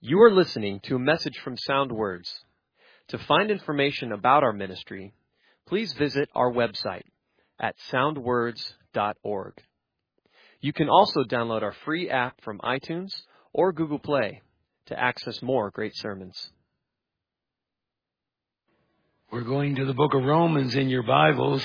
You are listening to a message from Sound Words. To find information about our ministry, please visit our website at soundwords.org. You can also download our free app from iTunes or Google Play to access more great sermons. We're going to the book of Romans in your Bibles,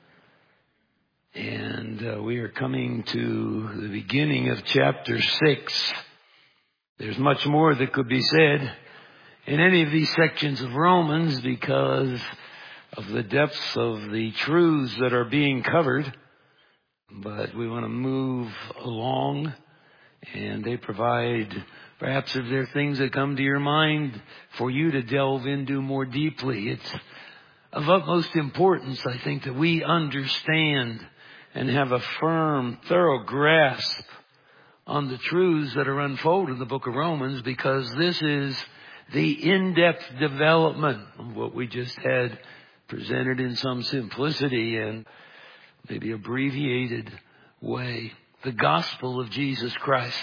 and we are coming to the beginning of chapter 6. There's much more that could be said in any of these sections of Romans because of the depths of the truths that are being covered. But we want to move along, and they provide, perhaps if there are things that come to your mind for you to delve into more deeply. It's of utmost importance, I think, that we understand and have a firm, thorough grasp on the truths that are unfolded in the book of Romans, because this is the in-depth development of what we just had presented in some simplicity and maybe abbreviated way, the gospel of Jesus Christ.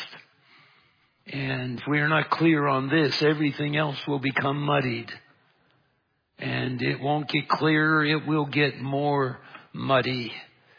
And if we are not clear on this, everything else will become muddied. And it won't get clearer, it will get more muddy.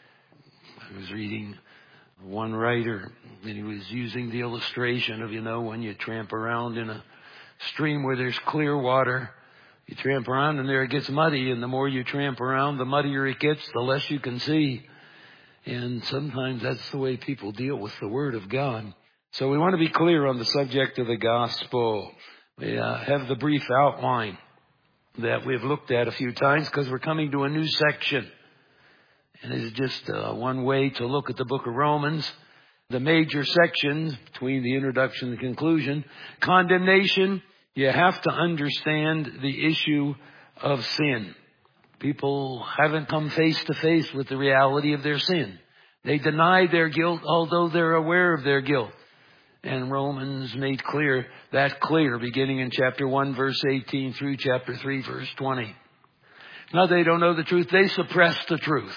I was reading one writer, and he was using the illustration of, when you tramp around in a stream where there's clear water, you tramp around and there it gets muddy, and the more you tramp around, the muddier it gets, the less you can see. And sometimes that's the way people deal with the Word of God. So we want to be clear on the subject of the gospel. We have the brief outline that we've looked at a few times because we're coming to a new section. And it's just one way to look at the book of Romans. The major sections between the introduction and the conclusion. Condemnation, you have to understand the issue of sin. People haven't come face to face with the reality of their sin. They deny their guilt, although they're aware of their guilt. And Romans made that clear, beginning in chapter 1, verse 18 through chapter 3, verse 20. Now they don't know the truth. They suppress the truth.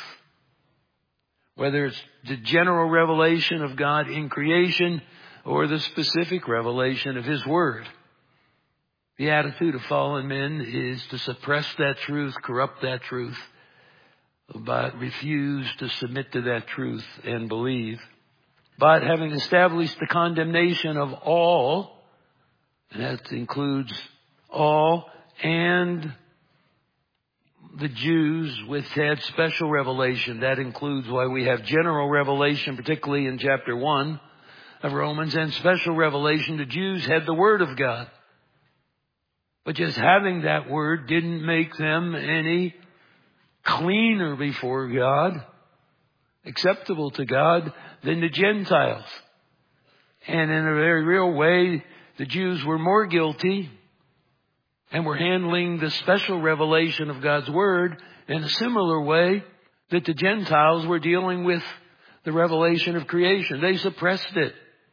Whether it's the general revelation of God in creation or the specific revelation of His Word. The attitude of fallen men is to suppress that truth, corrupt that truth, but refuse to submit to that truth and believe. But having established the condemnation of all, and that includes all and the Jews which had special revelation. That includes why we have general revelation, particularly in chapter 1 of Romans, and special revelation. The Jews had the Word of God. But just having that Word didn't make them any cleaner before God, acceptable to God, than the Gentiles. And in a very real way, the Jews were more guilty and were handling the special revelation of God's Word in a similar way that the Gentiles were dealing with the revelation of creation. They suppressed it.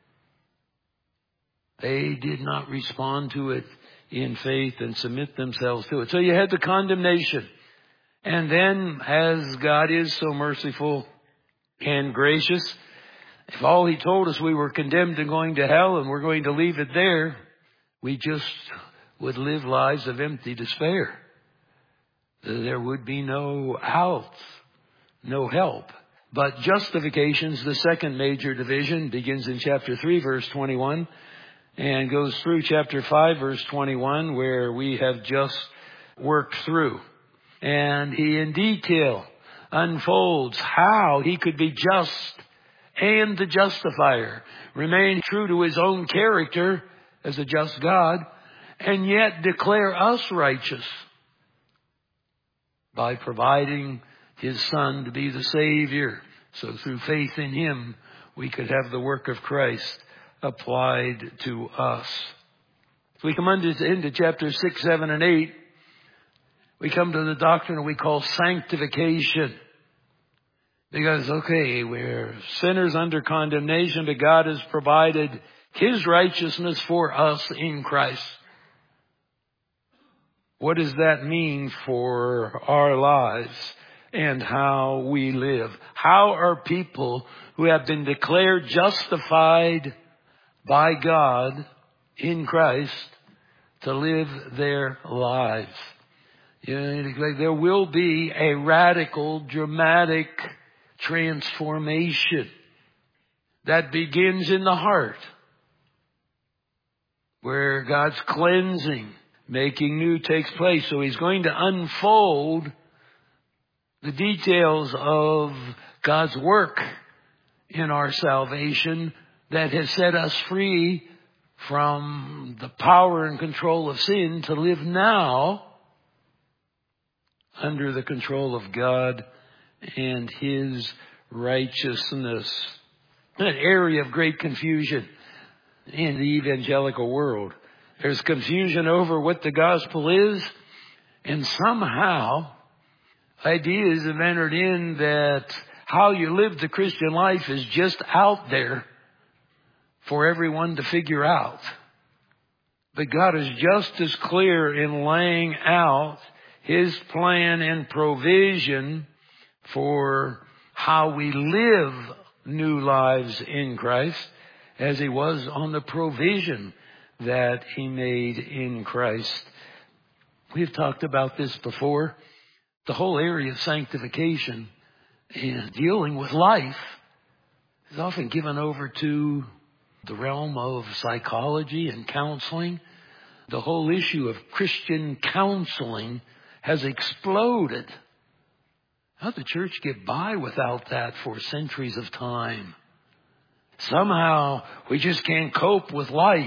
They did not respond to it in faith and submit themselves to it. So you had the condemnation. And then, as God is so merciful and gracious, if all He told us we were condemned and going to hell and we're going to leave it there, we just would live lives of empty despair. There would be no out, no help. But justification's the second major division, begins in chapter 3, verse 21, and goes through chapter 5, verse 21, where we have just worked through. And he in detail unfolds how he could be just and the justifier, remain true to His own character as a just God, and yet declare us righteous by providing His Son to be the Savior. So through faith in Him, we could have the work of Christ applied to us. If we come into chapters 6, 7, and 8, we come to the doctrine we call sanctification. Because, we're sinners under condemnation, but God has provided His righteousness for us in Christ. What does that mean for our lives and how we live? How are people who have been declared justified by God in Christ to live their lives. You know, there will be a radical, dramatic transformation that begins in the heart, where God's cleansing, making new takes place. So He's going to unfold the details of God's work in our salvation that has set us free from the power and control of sin to live now under the control of God and His righteousness. An area of great confusion in the evangelical world. There's confusion over what the gospel is, and somehow ideas have entered in that how you live the Christian life is just out there for everyone to figure out. But God is just as clear in laying out His plan and provision for how we live new lives in Christ as He was on the provision that He made in Christ. We've talked about this before. The whole area of sanctification and dealing with life is often given over to the realm of psychology and counseling. The whole issue of Christian counseling has exploded. How did the church get by without that for centuries of time? Somehow we just can't cope with life.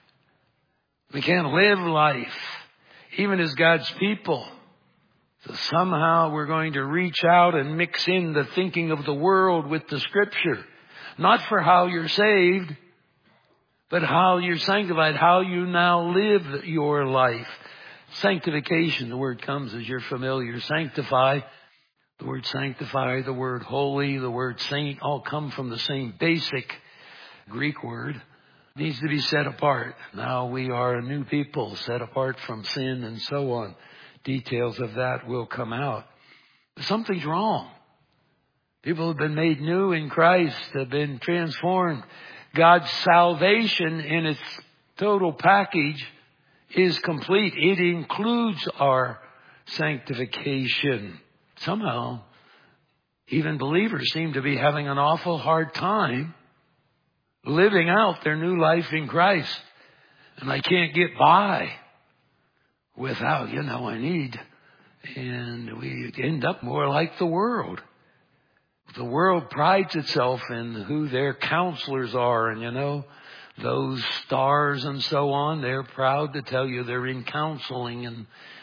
We can't live life, even as God's people. So somehow we're going to reach out and mix in the thinking of the world with the Scripture. Not for how you're saved, but how you're sanctified, how you now live your life. Sanctification, the word comes as you're familiar. Sanctify, the word sanctify, the word holy, the word saint, all come from the same basic Greek word. It needs to be set apart. Now we are a new people, set apart from sin and so on. Details of that will come out. But something's wrong. People have been made new in Christ, have been transformed. God's salvation in its total package is complete. It includes our sanctification. Somehow, even believers seem to be having an awful hard time living out their new life in Christ. And I can't get by without, I need. And we end up more like the world. The world prides itself in who their counselors are, and those stars and so on, they're proud to tell you they're in counseling, and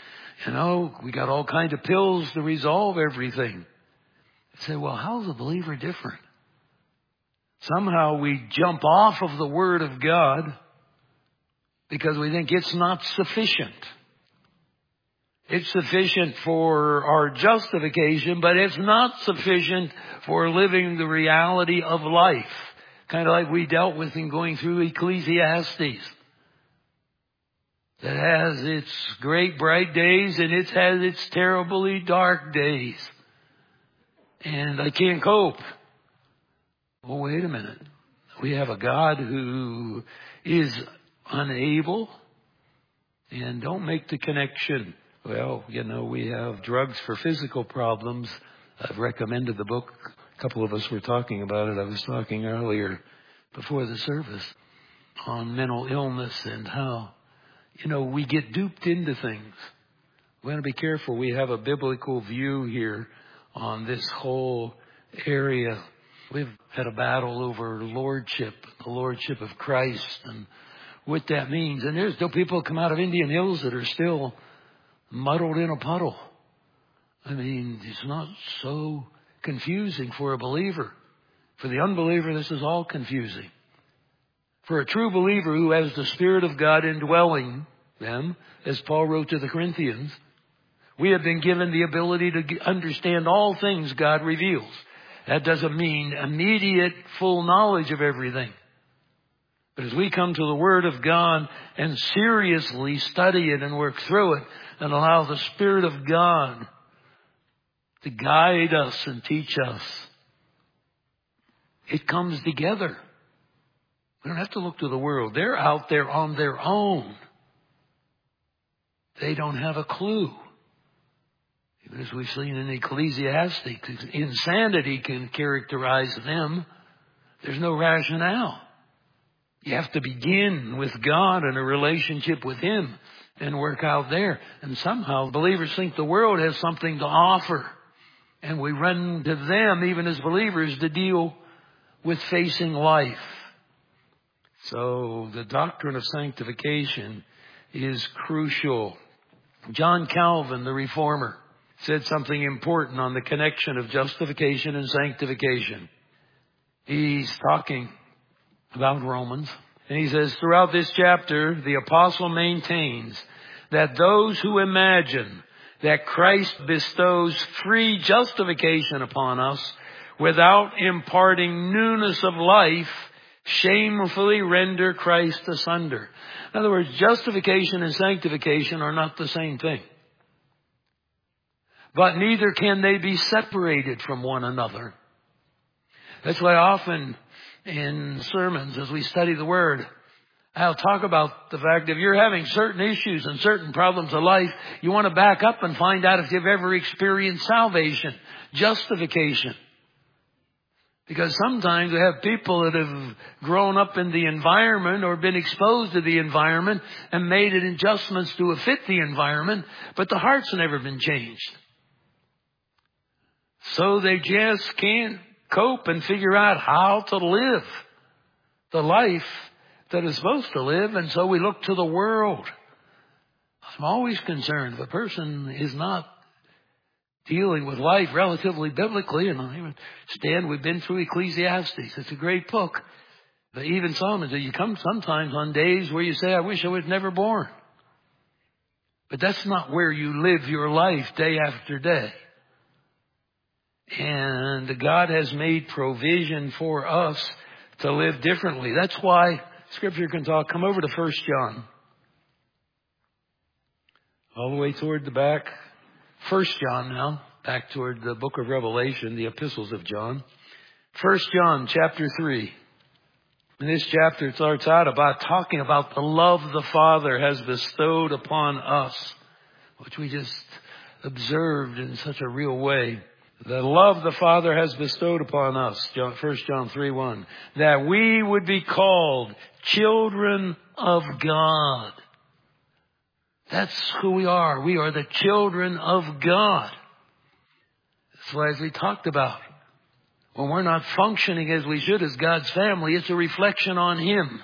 we got all kinds of pills to resolve everything. I say, well, how's a believer different? Somehow we jump off of the Word of God because we think it's not sufficient. It's sufficient for our justification, but it's not sufficient for living the reality of life. Kind of like we dealt with in going through Ecclesiastes. That has its great bright days and it has its terribly dark days. And I can't cope. Well, wait a minute. We have a God who is unable, and don't make the connection. Well, we have drugs for physical problems. I've recommended the book. A couple of us were talking about it. I was talking earlier before the service on mental illness and how, we get duped into things. We want to be careful. We have a biblical view here on this whole area. We've had a battle over lordship, the lordship of Christ, and what that means. And there's still people come out of Indian Hills that are still muddled in a puddle. It's not so confusing for a believer. For the unbeliever, this is all confusing. For a true believer who has the Spirit of God indwelling them, as Paul wrote to the Corinthians, we have been given the ability to understand all things God reveals. That doesn't mean immediate full knowledge of everything. But as we come to the Word of God and seriously study it and work through it and allow the Spirit of God to guide us and teach us, it comes together. We don't have to look to the world. They're out there on their own. They don't have a clue. Even as we've seen in Ecclesiastes, insanity can characterize them. There's no rationale. You have to begin with God and a relationship with Him and work out there. And somehow believers think the world has something to offer. And we run to them, even as believers, to deal with facing life. So the doctrine of sanctification is crucial. John Calvin, the Reformer, said something important on the connection of justification and sanctification. He's talking about Romans. And he says, throughout this chapter, the apostle maintains that those who imagine that Christ bestows free justification upon us without imparting newness of life shamefully render Christ asunder. In other words, justification and sanctification are not the same thing. But neither can they be separated from one another. That's why often in sermons, as we study the Word, I'll talk about the fact if you're having certain issues and certain problems of life, you want to back up and find out if you've ever experienced salvation, justification. Because sometimes we have people that have grown up in the environment or been exposed to the environment and made adjustments to fit the environment, but the heart's never been changed. So they just can't cope and figure out how to live the life that is supposed to live, and so we look to the world. I'm always concerned if a person is not dealing with life relatively biblically, and I understand we've been through Ecclesiastes. It's a great book. But even Solomon said, you come sometimes on days where you say, I wish I was never born. But that's not where you live your life day after day. And God has made provision for us to live differently. That's why Scripture can talk. Come over to 1 John. All the way toward the back. 1 John now. Back toward the book of Revelation, the epistles of John. 1 John chapter 3. In this chapter it starts out about talking about the love the Father has bestowed upon us, which we just observed in such a real way. The love the Father has bestowed upon us, 1 John 3:1, that we would be called children of God. That's who we are. We are the children of God. That's why, as we talked about, when we're not functioning as we should as God's family, it's a reflection on Him.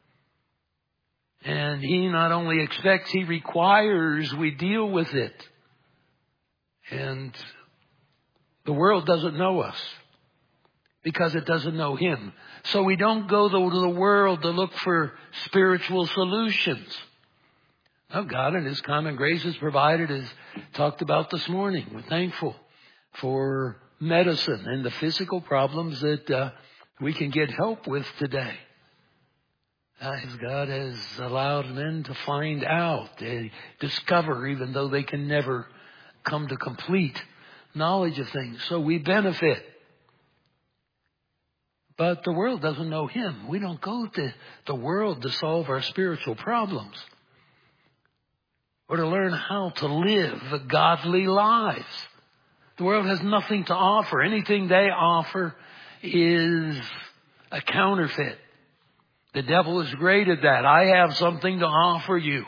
And He not only expects, He requires we deal with it. And the world doesn't know us because it doesn't know Him. So we don't go to the world to look for spiritual solutions. No, God in His common grace has provided, as talked about this morning. We're thankful for medicine and the physical problems that we can get help with today. As God has allowed men to find out, they discover, even though they can never come to complete knowledge of things. So we benefit. But the world doesn't know Him. We don't go to the world to solve our spiritual problems, or to learn how to live godly lives. The world has nothing to offer. Anything they offer is a counterfeit. The devil is great at that. I have something to offer you.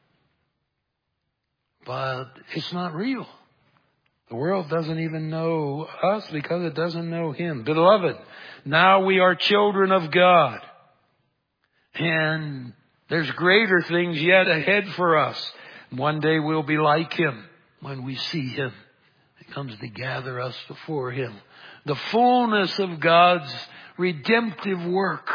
But it's not real. The world doesn't even know us because it doesn't know Him. Beloved, now we are children of God. And there's greater things yet ahead for us. One day we'll be like Him when we see Him. He comes to gather us before Him. The fullness of God's redemptive work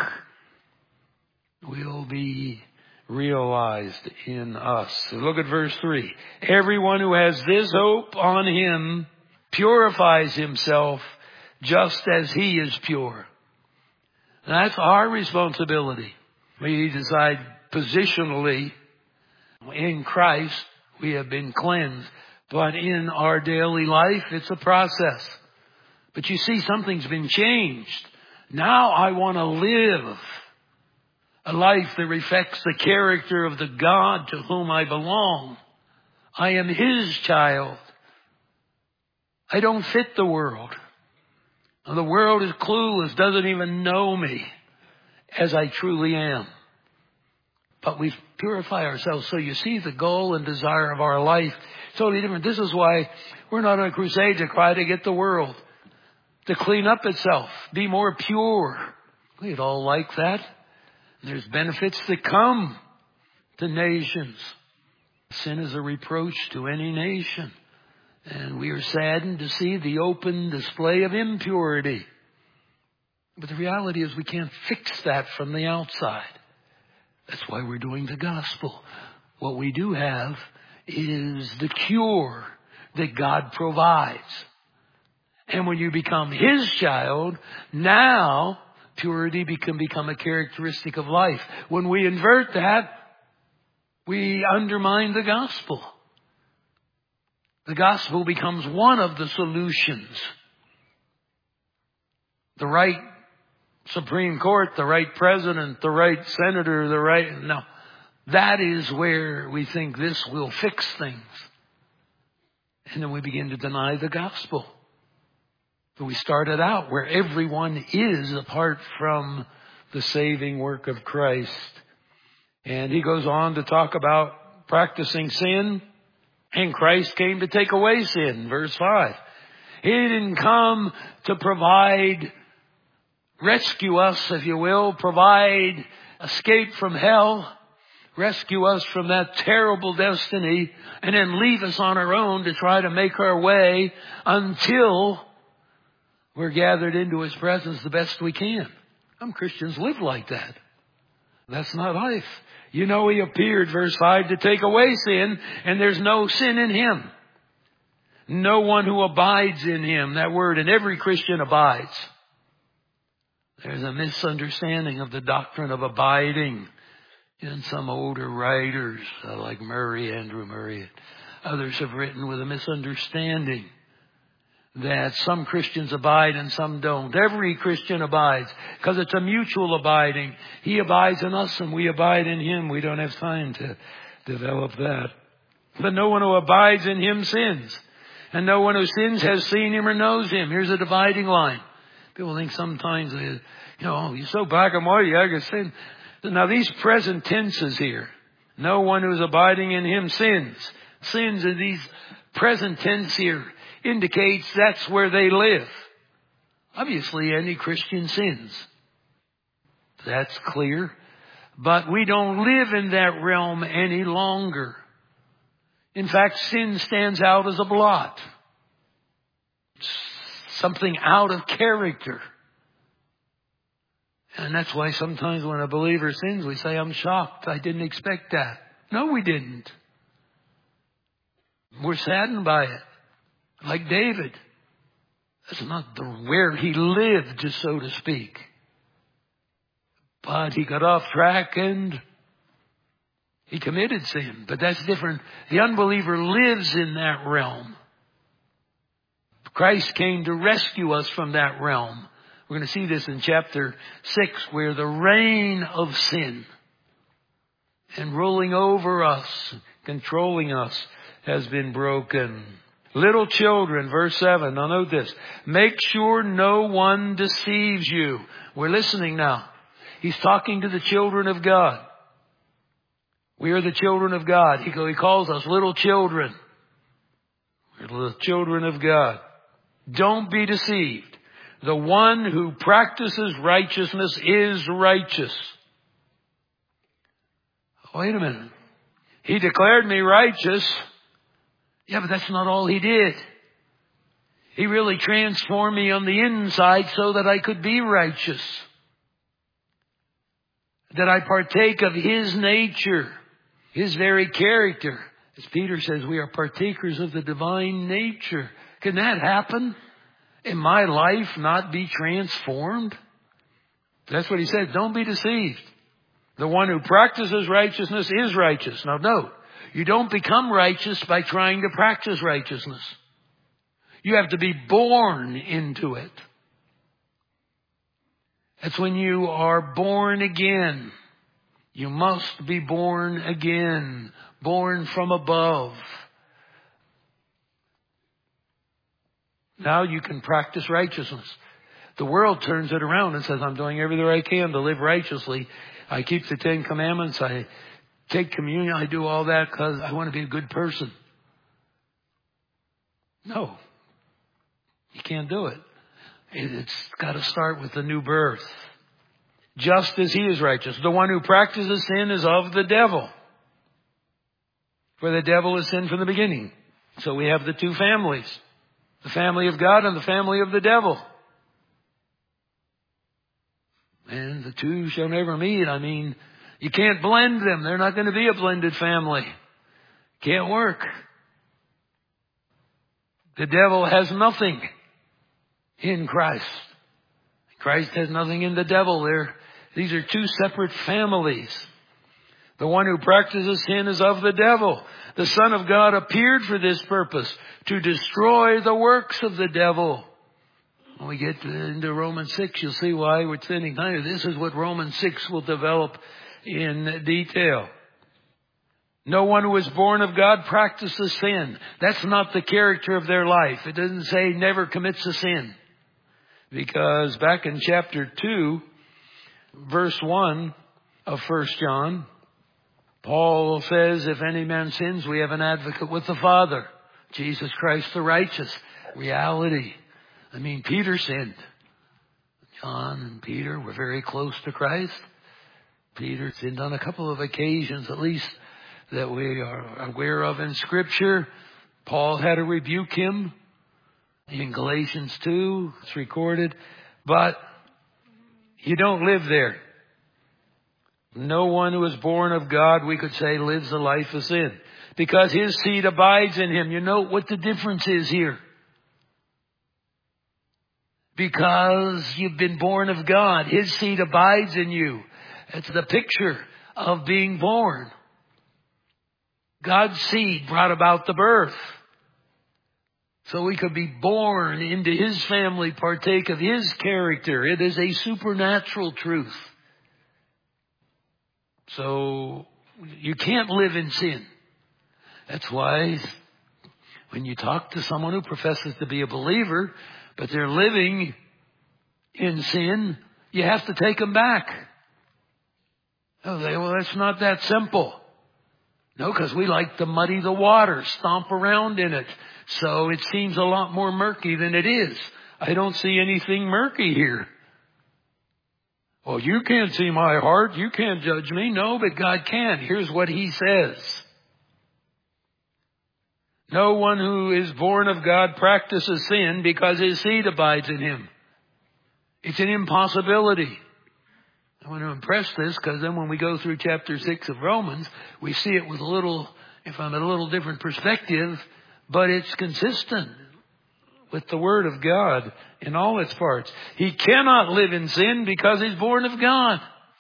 will be realized in us. So look at verse 3. Everyone who has this hope on Him purifies himself just as He is pure. And that's our responsibility. We decide positionally in Christ we have been cleansed. But in our daily life, it's a process. But you see, something's been changed. Now I want to live a life that reflects the character of the God to whom I belong. I am His child. I don't fit the world. The world is clueless, doesn't even know me as I truly am. But we purify ourselves. So you see the goal and desire of our life totally different. This is why we're not on a crusade to try to get the world to clean up itself, be more pure. We'd all like that. There's benefits that come to nations. Sin is a reproach to any nation. And we are saddened to see the open display of impurity. But the reality is we can't fix that from the outside. That's why we're doing the gospel. What we do have is the cure that God provides. And when you become His child, now purity can become a characteristic of life. When we invert that, we undermine the gospel. The gospel becomes one of the solutions. The right Supreme Court, the right president, the right senator, no. That is where we think this will fix things. And then we begin to deny the gospel. So we started out where everyone is apart from the saving work of Christ. And he goes on to talk about practicing sin. And Christ came to take away sin. Verse 5. He didn't come to rescue us, if you will, provide escape from hell, rescue us from that terrible destiny, and then leave us on our own to try to make our way until we're gathered into His presence the best we can. Some Christians live like that. That's not life. You know, He appeared, verse 5, to take away sin, and there's no sin in Him. No one who abides in Him. That word, and every Christian abides. There's a misunderstanding of the doctrine of abiding in some older writers like Andrew Murray. Others have written with a misunderstanding that some Christians abide and some don't. Every Christian abides because it's a mutual abiding. He abides in us and we abide in Him. We don't have time to develop that. But no one who abides in Him sins. And no one who sins has seen Him or knows Him. Here's a dividing line. People think sometimes, you're so black and white, I can sin. Now these present tenses here. No one who's abiding in Him sins. Sins in these present tense here indicates that's where they live. Obviously, any Christian sins. That's clear. But we don't live in that realm any longer. In fact, sin stands out as a blot. It's something out of character. And that's why sometimes when a believer sins, we say, I'm shocked. I didn't expect that. No, we didn't. We're saddened by it. Like David. That's not where he lived, so to speak. But he got off track and he committed sin. But that's different. The unbeliever lives in that realm. Christ came to rescue us from that realm. We're going to see this in chapter 6, where the reign of sin and ruling over us, controlling us, has been broken. Little children, verse 7. Now note this. Make sure no one deceives you. We're listening now. He's talking to the children of God. We are the children of God. He calls us little children. We're the children of God. Don't be deceived. The one who practices righteousness is righteous. Wait a minute. He declared me righteous. Yeah, but that's not all He did. He really transformed me on the inside so that I could be righteous. That I partake of His nature, His very character. As Peter says, we are partakers of the divine nature. Can that happen? In my life not be transformed? That's what he said. Don't be deceived. The one who practices righteousness is righteous. Now note, you don't become righteous by trying to practice righteousness. You have to be born into it. That's when you are born again. You must be born again, born from above. Now you can practice righteousness. The world turns it around and says, I'm doing everything I can to live righteously. I keep the 10 Commandments. I take communion. I do all that because I want to be a good person. No. You can't do it. It's got to start with the new birth. Just as he is righteous. The one who practices sin is of the devil. For the devil is sin from the beginning. So we have the two families. The family of God and the family of the devil. And the two shall never meet. I mean, you can't blend them. They're not going to be a blended family. Can't work. The devil has nothing in Christ. Christ has nothing in the devil. These are two separate families. The one who practices sin is of the devil. The Son of God appeared for this purpose, to destroy the works of the devil. When we get into Romans 6, you'll see why we're spending time. This is what Romans 6 will develop in detail. No one who is born of God practices sin. That's not the character of their life. It doesn't say never commits a sin. Because back in chapter 2, verse 1 of 1 John, Paul says, if any man sins, we have an advocate with the Father, Jesus Christ the righteous. Reality. I mean, Peter sinned. John and Peter were very close to Christ. Peter sinned on a couple of occasions, at least, that we are aware of in Scripture. Paul had to rebuke him. In Galatians 2, it's recorded. But you don't live there. No one who is born of God, we could say, lives a life of sin. Because his seed abides in him. You know what the difference is here. Because you've been born of God. His seed abides in you. It's the picture of being born. God's seed brought about the birth. So we could be born into his family, partake of his character. It is a supernatural truth. So you can't live in sin. That's why when you talk to someone who professes to be a believer, but they're living in sin, you have to take them back. Oh, well, that's not that simple. No, because we like to muddy the water, stomp around in it. So it seems a lot more murky than it is. I don't see anything murky here. Well, you can't see my heart. You can't judge me. No, but God can. Here's what he says. No one who is born of God practices sin because his seed abides in him. It's an impossibility. I want to impress this because then when we go through chapter 6 of Romans, we see it with a little different perspective, but it's consistent with the Word of God in all its parts. He cannot live in sin because he's born of God.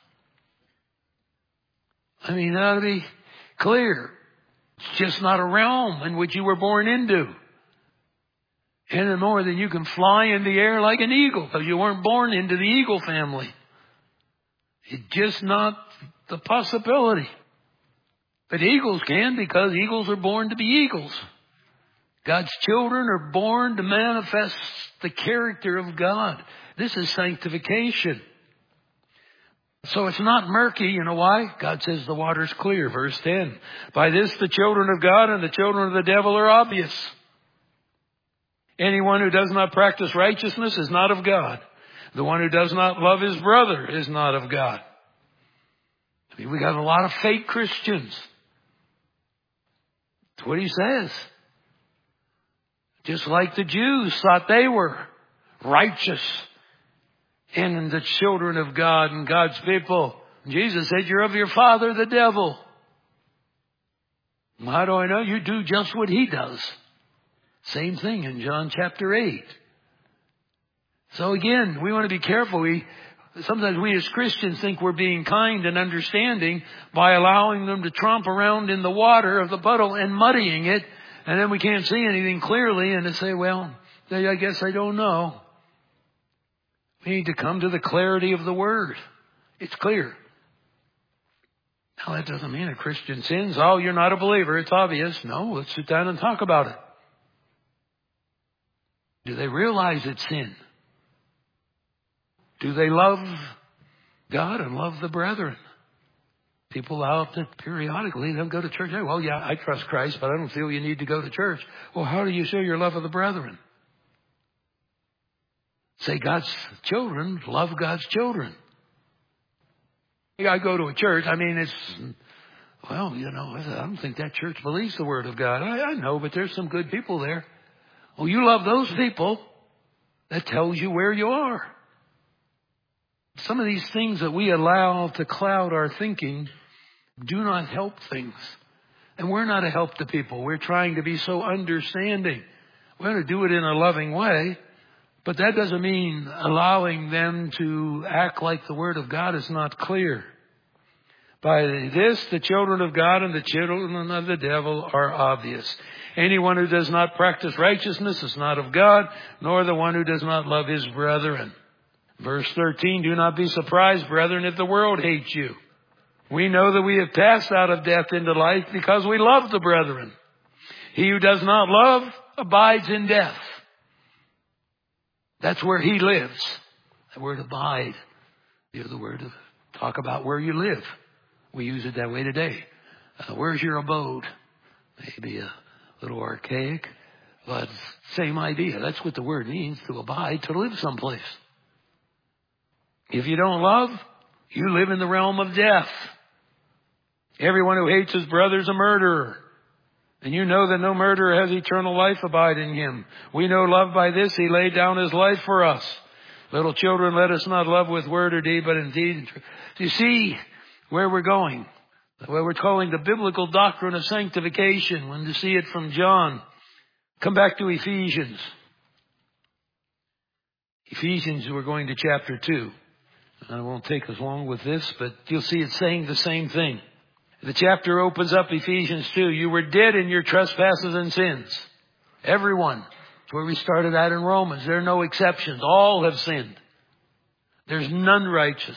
I mean, that ought to be clear. It's just not a realm in which you were born into. Any more than you can fly in the air like an eagle, because you weren't born into the eagle family. It's just not the possibility. But eagles can, because eagles are born to be eagles. God's children are born to manifest the character of God. This is sanctification. So it's not murky. You know why? God says the water's clear. Verse 10. By this the children of God and the children of the devil are obvious. Anyone who does not practice righteousness is not of God. The one who does not love his brother is not of God. I mean, we got a lot of fake Christians. That's what he says. Just like the Jews thought they were righteous and the children of God and God's people. Jesus said, you're of your father, the devil. Well, how do I know? You do just what he does. Same thing in John chapter 8. So again, we want to be careful. Sometimes we as Christians think we're being kind and understanding by allowing them to tromp around in the water of the puddle and muddying it. And then we can't see anything clearly and to say, well, I guess I don't know. We need to come to the clarity of the Word. It's clear. Well, that doesn't mean a Christian sins. Oh, you're not a believer. It's obvious. No, let's sit down and talk about it. Do they realize it's sin? Do they love God and love the brethren? People out that periodically they'll go to church. Well, yeah, I trust Christ, but I don't feel you need to go to church. Well, how do you show your love of the brethren? Say God's children love God's children. I go to a church. I mean, I don't think that church believes the Word of God. I know, but there's some good people there. Well, you love those people. That tells you where you are. Some of these things that we allow to cloud our thinking do not help things. And we're not a help to people. We're trying to be so understanding. We're going to do it in a loving way. But that doesn't mean allowing them to act like the Word of God is not clear. By this, the children of God and the children of the devil are obvious. Anyone who does not practice righteousness is not of God, nor the one who does not love his brethren. Verse 13, do not be surprised, brethren, if the world hates you. We know that we have passed out of death into life because we love the brethren. He who does not love abides in death. That's where he lives. The word abide. The word to talk about where you live. We use it that way today. Where's your abode? Maybe a little archaic, but same idea. That's what the word means, to abide, to live someplace. If you don't love, you live in the realm of death. Everyone who hates his brother is a murderer. And you know that no murderer has eternal life abide in him. We know love by this, he laid down his life for us. Little children, let us not love with word or deed, but in deed and truth. Do you see where we're going? Where we're calling the biblical doctrine of sanctification. When you see it from John. Come back to Ephesians. Ephesians, we're going to chapter 2. I won't take as long with this, but you'll see it saying the same thing. The chapter opens up Ephesians 2. You were dead in your trespasses and sins. Everyone. That's where we started at in Romans. There are no exceptions. All have sinned. There's none righteous.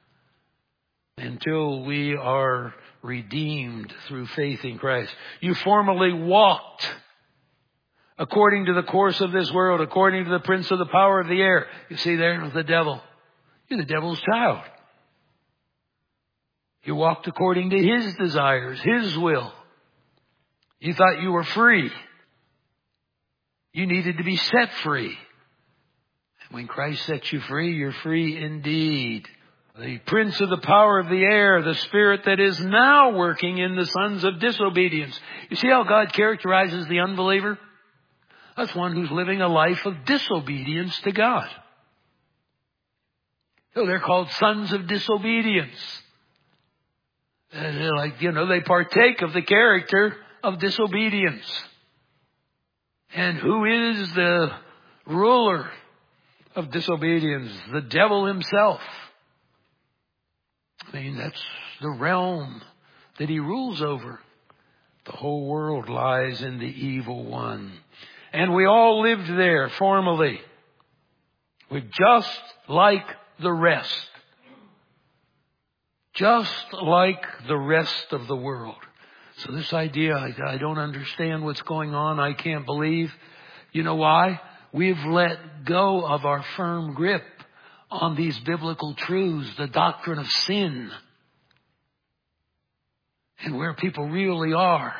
Until we are redeemed through faith in Christ. You formerly walked according to the course of this world, according to the prince of the power of the air. You see, there's the devil. You're the devil's child. You walked according to his desires, his will. You thought you were free. You needed to be set free. And when Christ sets you free, you're free indeed. The prince of the power of the air, the spirit that is now working in the sons of disobedience. You see how God characterizes the unbeliever? That's one who's living a life of disobedience to God. So they're called sons of disobedience. And they're like, they partake of the character of disobedience. And who is the ruler of disobedience? The devil himself. I mean, that's the realm that he rules over. The whole world lies in the evil one. And we all lived there formerly. We're just like the rest. Just like the rest of the world. So this idea, I don't understand what's going on. I can't believe. You know why? We've let go of our firm grip on these biblical truths, the doctrine of sin, and where people really are.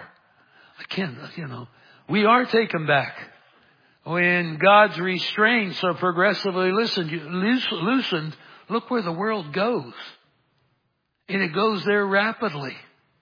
We are taken back. When God's restraints are progressively loosened, look where the world goes. And it goes there rapidly.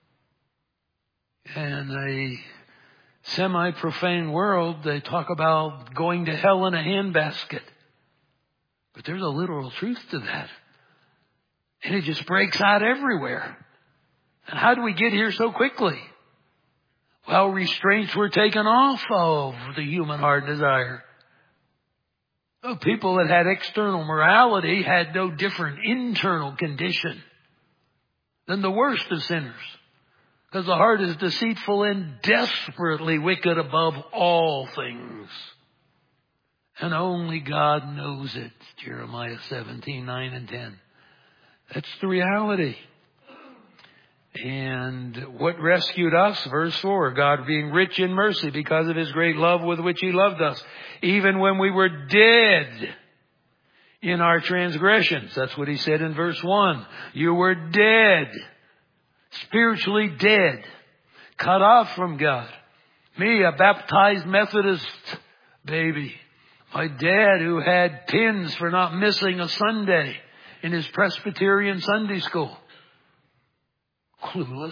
And a semi-profane world, they talk about going to hell in a handbasket. But there's a literal truth to that. And it just breaks out everywhere. And how do we get here so quickly? Well, restraints were taken off of the human heart and desire. People that had external morality had no different internal condition than the worst of sinners. Because the heart is deceitful and desperately wicked above all things. And only God knows it. Jeremiah 17:9 and 10. That's the reality. And what rescued us? Verse 4, God being rich in mercy because of His great love with which He loved us, even when we were dead in our transgressions. That's what He said in verse 1. You were dead, spiritually dead, cut off from God. Me, a baptized Methodist baby. My dad, who had pins for not missing a Sunday in his Presbyterian Sunday school. Clueless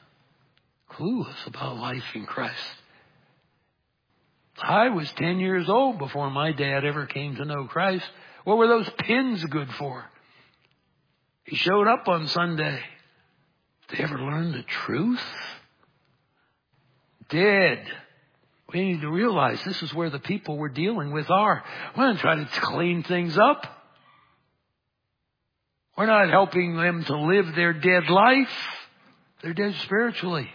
about life in Christ. I was 10 years old before my dad ever came to know Christ. What were those pins good for? He showed up on Sunday. Did they ever learn the truth? Dead. We need to realize this is where the people we're dealing with are. We're not trying to clean things up. We're not helping them to live their dead life. They're dead spiritually.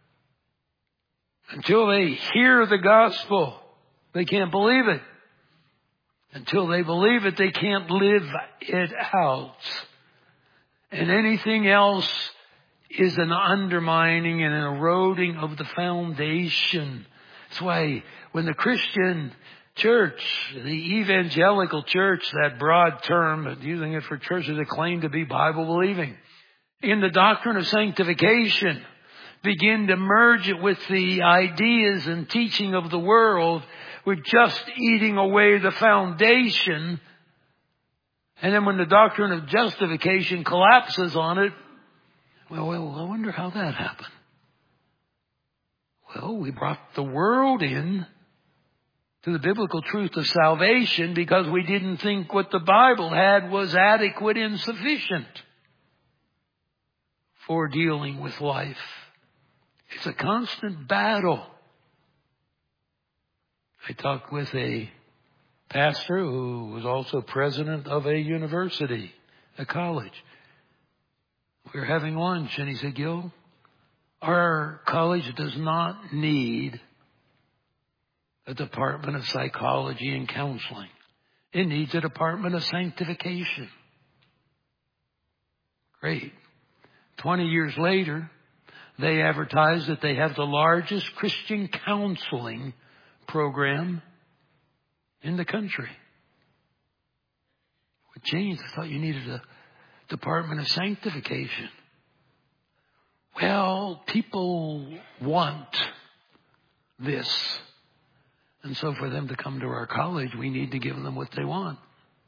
Until they hear the gospel, they can't believe it. Until they believe it, they can't live it out. And anything else is an undermining and an eroding of the foundation. That's why when the Christian church, the evangelical church, that broad term, using it for churches that claim to be Bible believing, in the doctrine of sanctification, begin to merge it with the ideas and teaching of the world, we're just eating away the foundation. And then when the doctrine of justification collapses on it, well, I wonder how that happened. Well, we brought the world in to the biblical truth of salvation because we didn't think what the Bible had was adequate and sufficient for dealing with life. It's a constant battle. I talked with a pastor who was also president of a university, a college. We were having lunch and he said, Gil, our college does not need a department of psychology and counseling. It needs a department of sanctification. Great. 20 years later, they advertise that they have the largest Christian counseling program in the country. What changed? I thought you needed a department of sanctification. Well, people want this. And so for them to come to our college, we need to give them what they want.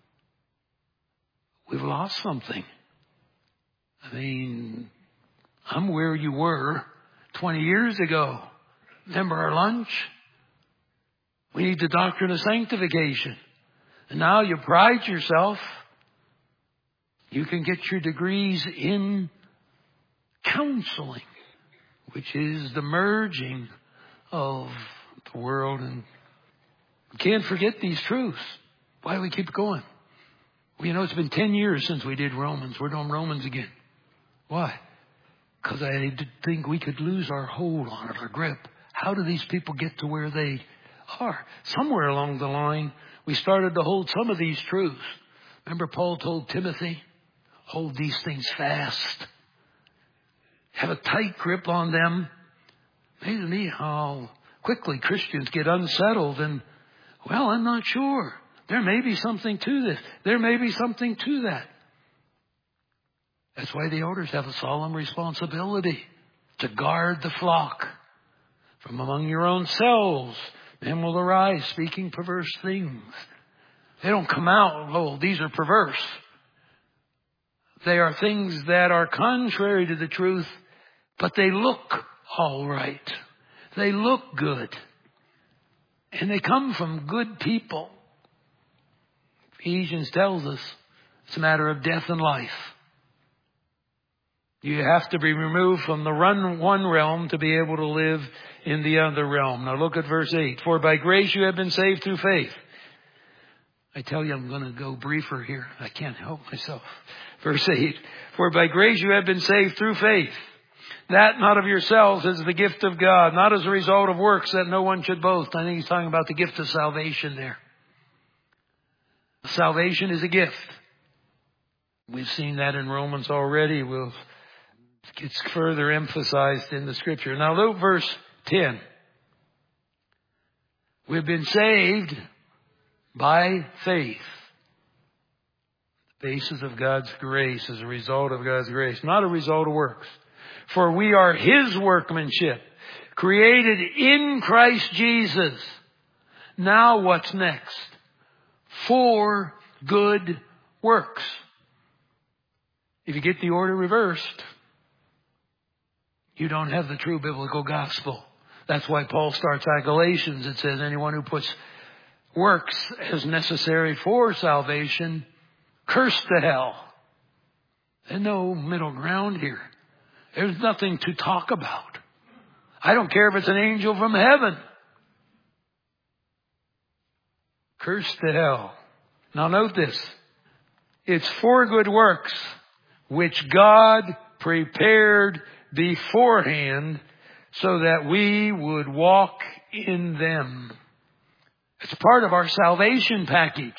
We've lost something. I mean, I'm where you were 20 years ago. Remember our lunch? We need the doctrine of sanctification. And now you pride yourself. You can get your degrees in counseling, which is the merging of the world. And we can't forget these truths. Why do we keep going? Well, you know, it's been 10 years since we did Romans. We're doing Romans again. Why? Because I did think we could lose our hold on it, our grip. How do these people get to where they are? Somewhere along the line, we started to hold some of these truths. Remember Paul told Timothy, hold these things fast. Have a tight grip on them. Amazes me how quickly Christians get unsettled and, well, I'm not sure. There may be something to this. There may be something to that. That's why the elders have a solemn responsibility to guard the flock. From among your own selves, men will arise speaking perverse things. They don't come out, oh, these are perverse. They are things that are contrary to the truth, but they look all right. They look good. And they come from good people. Ephesians tells us it's a matter of death and life. You have to be removed from the one realm to be able to live in the other realm. Now look at verse 8. For by grace you have been saved through faith. I tell you, I'm going to go briefer here. I can't help myself. Verse 8. For by grace you have been saved through faith. That not of yourselves is the gift of God, not as a result of works that no one should boast. I think he's talking about the gift of salvation there. Salvation is a gift. We've seen that in Romans already. We'll It gets further emphasized in the Scripture. Now look verse 10. We've been saved by faith. The basis of God's grace is a result of God's grace, not a result of works. For we are His workmanship, created in Christ Jesus. Now what's next? For good works. If you get the order reversed, you don't have the true biblical gospel. That's why Paul starts out Galatians. It says anyone who puts works as necessary for salvation, cursed to hell. There's no middle ground here. There's nothing to talk about. I don't care if it's an angel from heaven. Cursed to hell. Now note this. It's for good works, which God prepared beforehand so that we would walk in them. It's part of our salvation package.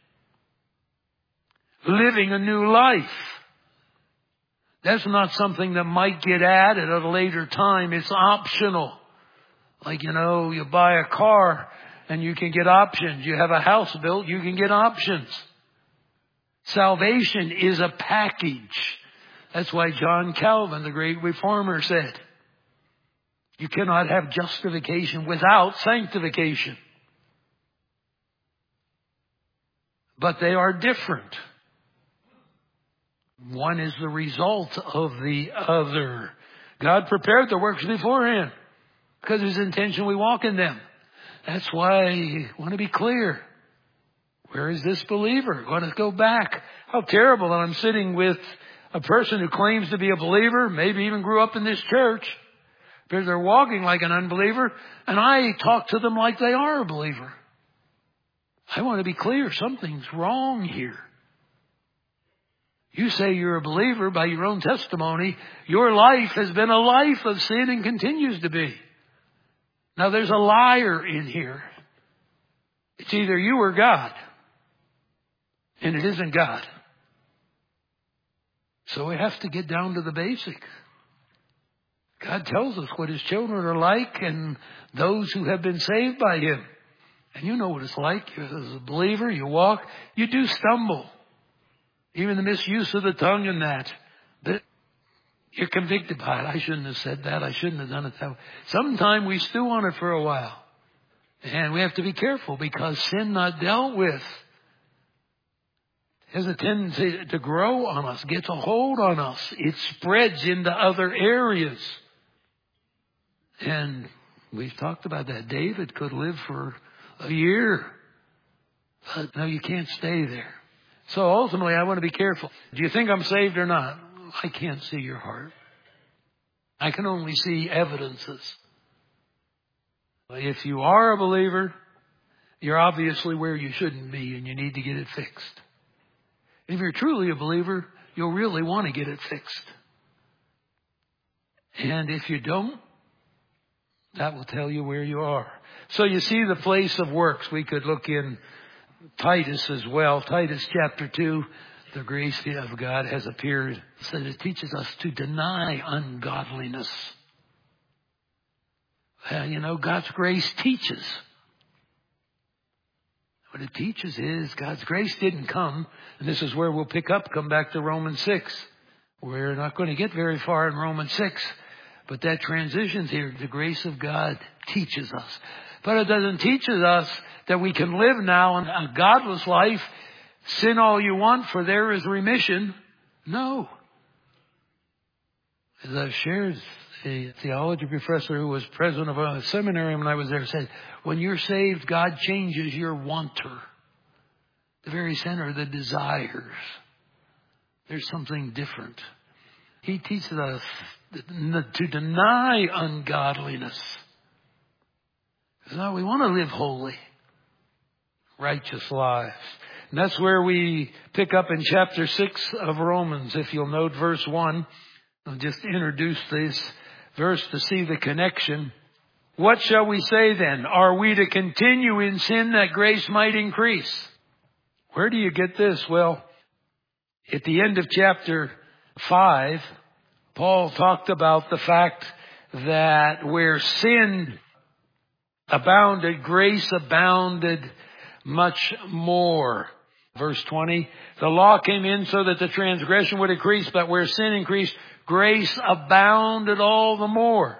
Living a new life. That's not something that might get added at a later time. It's optional. Like, you buy a car and you can get options. You have a house built, you can get options. Salvation is a package. That's why John Calvin, the great reformer, said, you cannot have justification without sanctification. But they are different. One is the result of the other. God prepared the works beforehand because His intention we walk in them. That's why I want to be clear. Where is this believer? I want to go back. How terrible that I'm sitting with a person who claims to be a believer, maybe even grew up in this church, because they're walking like an unbeliever, and I talk to them like they are a believer. I want to be clear. Something's wrong here. You say you're a believer by your own testimony. Your life has been a life of sin and continues to be. Now there's a liar in here. It's either you or God. And it isn't God. So we have to get down to the basic. God tells us what His children are like and those who have been saved by Him. And you know what it's like. As a believer, you walk, you do stumble. Even the misuse of the tongue and that. But you're convicted by it. I shouldn't have said that. I shouldn't have done it that way. Sometime we stew on it for a while. And we have to be careful because sin not dealt with has a tendency to grow on us, gets a hold on us. It spreads into other areas. And we've talked about that. David could live for a year. But no, you can't stay there. So ultimately, I want to be careful. Do you think I'm saved or not? I can't see your heart. I can only see evidences. If you are a believer, you're obviously where you shouldn't be and you need to get it fixed. If you're truly a believer, you'll really want to get it fixed. And if you don't, that will tell you where you are. So you see the place of works. We could look in Titus as well. Titus chapter 2, the grace of God has appeared. So it teaches us to deny ungodliness. God's grace teaches. What it teaches is God's grace didn't come, and this is where we'll come back to Romans 6. We're not going to get very far in Romans 6, but that transitions here. The grace of God teaches us. But it doesn't teach us that we can live now in a godless life, sin all you want, for there is remission. No. As I've shared, a theology professor who was president of a seminary when I was there said, when you're saved, God changes your wanter. The very center of the desires. There's something different. He teaches us to deny ungodliness. No, we want to live holy, righteous lives. And that's where we pick up in chapter 6 of Romans. If you'll note verse 1, I'll just introduce this verse to see the connection. What shall we say then? Are we to continue in sin that grace might increase? Where do you get this? Well, at the end of chapter 5, Paul talked about the fact that where sin abounded, grace abounded much more. Verse 20, the law came in so that the transgression would increase, but where sin increased, grace abounded all the more.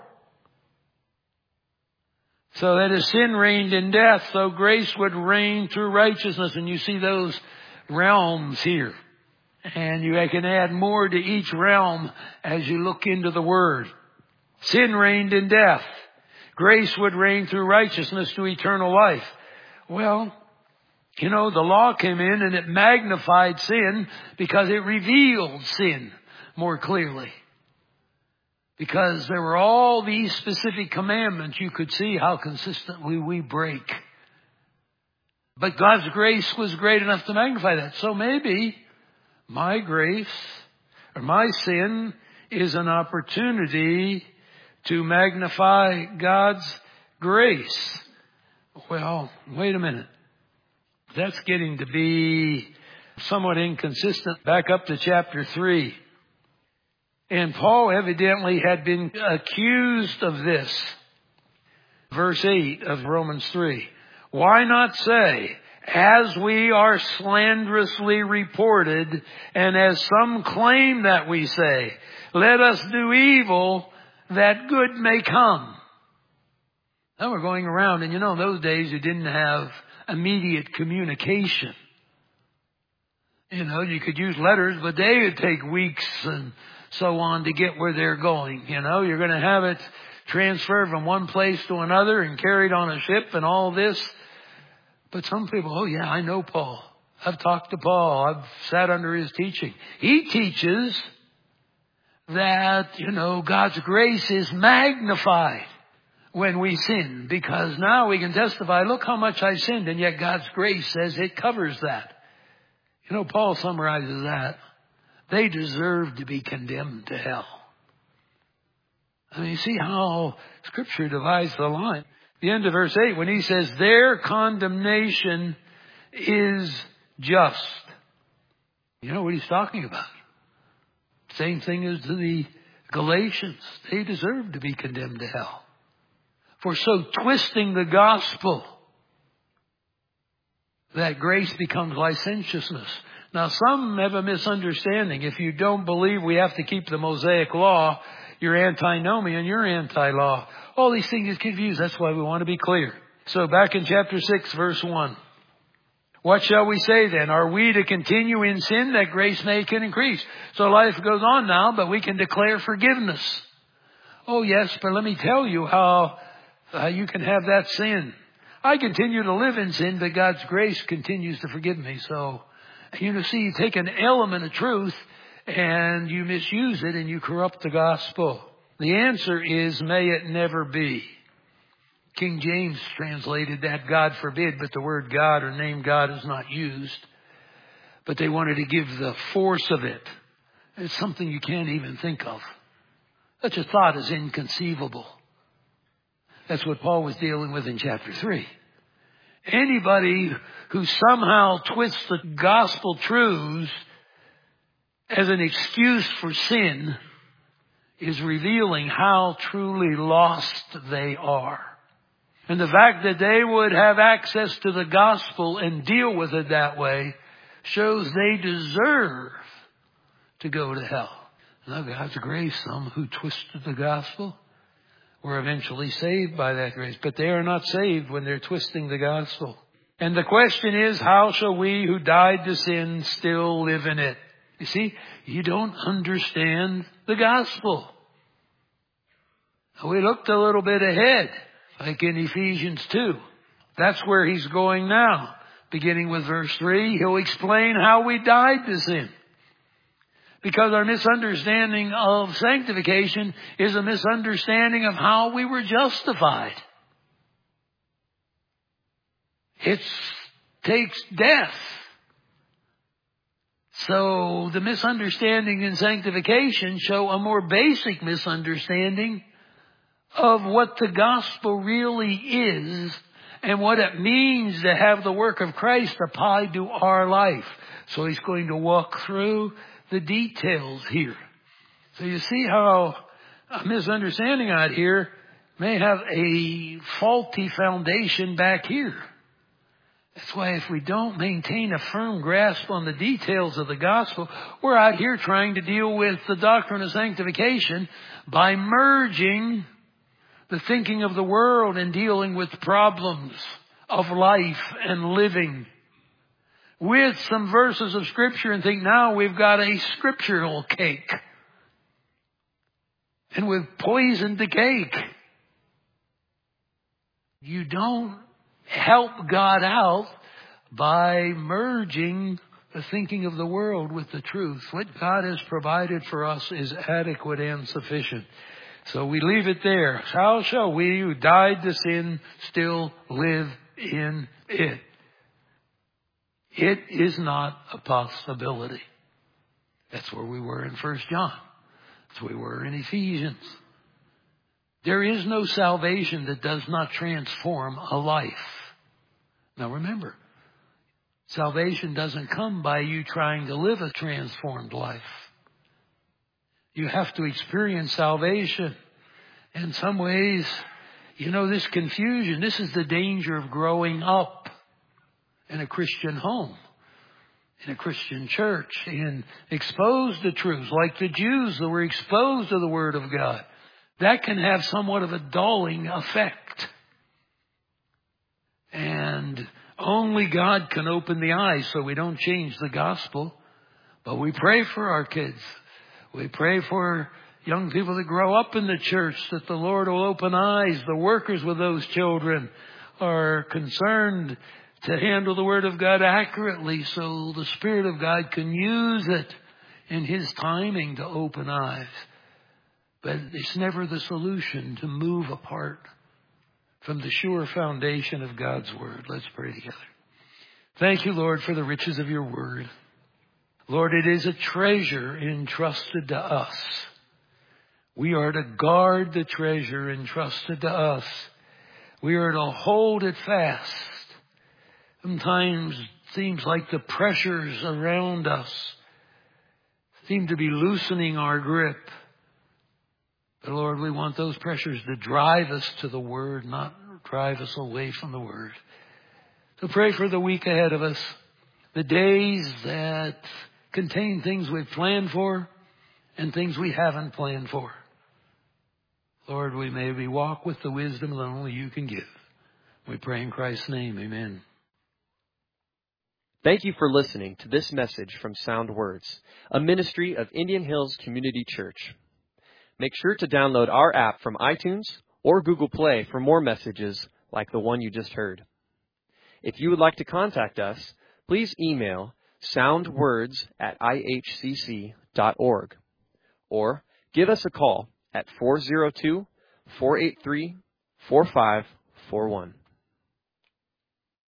So that as sin reigned in death, so grace would reign through righteousness. And you see those realms here. And you can add more to each realm as you look into the Word. Sin reigned in death. Grace would reign through righteousness to eternal life. Well, the law came in and it magnified sin because it revealed sin more clearly. Because there were all these specific commandments, you could see how consistently we break. But God's grace was great enough to magnify that. So maybe my grace or my sin is an opportunity to magnify God's grace. Well, wait a minute. That's getting to be somewhat inconsistent. Back up to chapter 3. And Paul evidently had been accused of this. Verse 8 of Romans 3. Why not say, as we are slanderously reported, and as some claim that we say, let us do evil that good may come. Now we're going around, and in those days you didn't have immediate communication. You could use letters, but they would take weeks and so on to get where they're going. You're going to have it transferred from one place to another and carried on a ship and all this. But some people, oh yeah, I know Paul. I've talked to Paul. I've sat under his teaching. He teaches that, God's grace is magnified when we sin, because now we can testify, look how much I sinned, and yet God's grace says it covers that. Paul summarizes that. They deserve to be condemned to hell. You see how Scripture divides the line. The end of verse 8, when he says, their condemnation is just. You know what he's talking about? Same thing as to the Galatians. They deserve to be condemned to hell for so twisting the gospel that grace becomes licentiousness. Now, some have a misunderstanding. If you don't believe we have to keep the Mosaic law, you're antinomian, you're anti-law. All these things is confused. That's why we want to be clear. So back in chapter 6, verse 1. What shall we say then? Are we to continue in sin that grace may can increase? So life goes on now, but we can declare forgiveness. Oh yes, but let me tell you how you can have that sin. I continue to live in sin, but God's grace continues to forgive me. So, you take an element of truth and you misuse it and you corrupt the gospel. The answer is, may it never be. King James translated that, God forbid, but the word God or name God is not used. But they wanted to give the force of it. It's something you can't even think of. Such a thought is inconceivable. That's what Paul was dealing with in chapter 3. Anybody who somehow twists the gospel truths as an excuse for sin is revealing how truly lost they are. And the fact that they would have access to the gospel and deal with it that way shows they deserve to go to hell. Now, God's grace, some who twisted the gospel were eventually saved by that grace. But they are not saved when they're twisting the gospel. And the question is, how shall we who died to sin still live in it? You see, you don't understand the gospel. We looked a little bit ahead, like in Ephesians 2. That's where he's going now. Beginning with verse 3, he'll explain how we died to sin. Because our misunderstanding of sanctification is a misunderstanding of how we were justified. It takes death. So the misunderstanding in sanctification show a more basic misunderstanding of what the gospel really is and what it means to have the work of Christ applied to our life. So he's going to walk through the details here. So you see how a misunderstanding out here may have a faulty foundation back here. That's why if we don't maintain a firm grasp on the details of the gospel, we're out here trying to deal with the doctrine of sanctification by merging the thinking of the world and dealing with problems of life and living with some verses of Scripture and think now we've got a scriptural cake. And we've poisoned the cake. You don't help God out by merging the thinking of the world with the truth. What God has provided for us is adequate and sufficient. So we leave it there. How shall we who died to sin still live in it? It is not a possibility. That's where we were in 1 John. That's where we were in Ephesians. There is no salvation that does not transform a life. Now remember, salvation doesn't come by you trying to live a transformed life. You have to experience salvation. In some ways, this confusion, this is the danger of growing up in a Christian home, in a Christian church, and exposed to truths like the Jews that were exposed to the Word of God. That can have somewhat of a dulling effect. And only God can open the eyes so we don't change the gospel. But we pray for our kids. We pray for young people that grow up in the church that the Lord will open eyes. The workers with those children are concerned to handle the Word of God accurately so the Spirit of God can use it in His timing to open eyes. But it's never the solution to move apart from the sure foundation of God's Word. Let's pray together. Thank you, Lord, for the riches of your Word. Lord, it is a treasure entrusted to us. We are to guard the treasure entrusted to us. We are to hold it fast. Sometimes it seems like the pressures around us seem to be loosening our grip. But Lord, we want those pressures to drive us to the Word, not drive us away from the Word. So pray for the week ahead of us, the days that contain things we've planned for and things we haven't planned for. Lord, we may walk with the wisdom that only you can give. We pray in Christ's name, amen. Thank you for listening to this message from Sound Words, a ministry of Indian Hills Community Church. Make sure to download our app from iTunes or Google Play for more messages like the one you just heard. If you would like to contact us, please email soundwords@ihcc.org or give us a call at 402-483-4541.